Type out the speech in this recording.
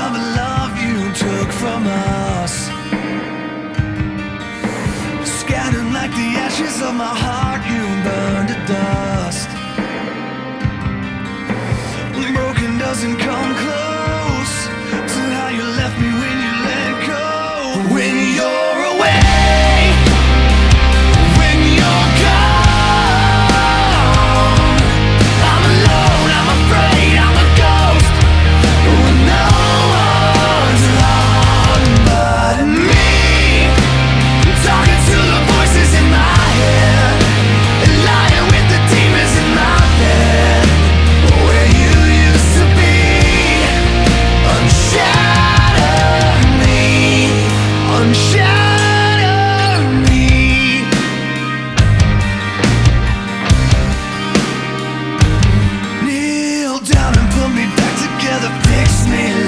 of the love you took from us, scattered like the ashes of my heart, you burned to dust. Broken doesn't come close to how you left me when you let go. When you're away, when you're gone, I'm alone, I'm afraid, I'm a ghost with no one's around but me. Talking to the voices in my head, lying with the demons in my bed. Where you used to be, unshatter me, unshatter me. Kneel down and put me back together, fix me